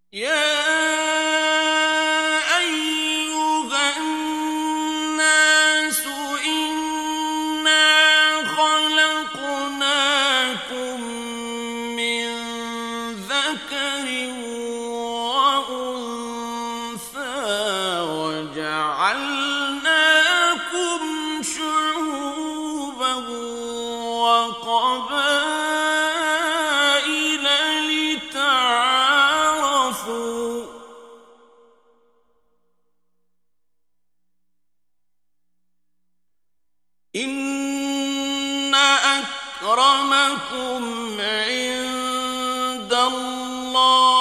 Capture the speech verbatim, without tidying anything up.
يا أيها الناس إنا خلقناكم من ذكر وأنثى وجعلناكم شعوبا وقبائل لتعارفوا إن أكرمكم عند الله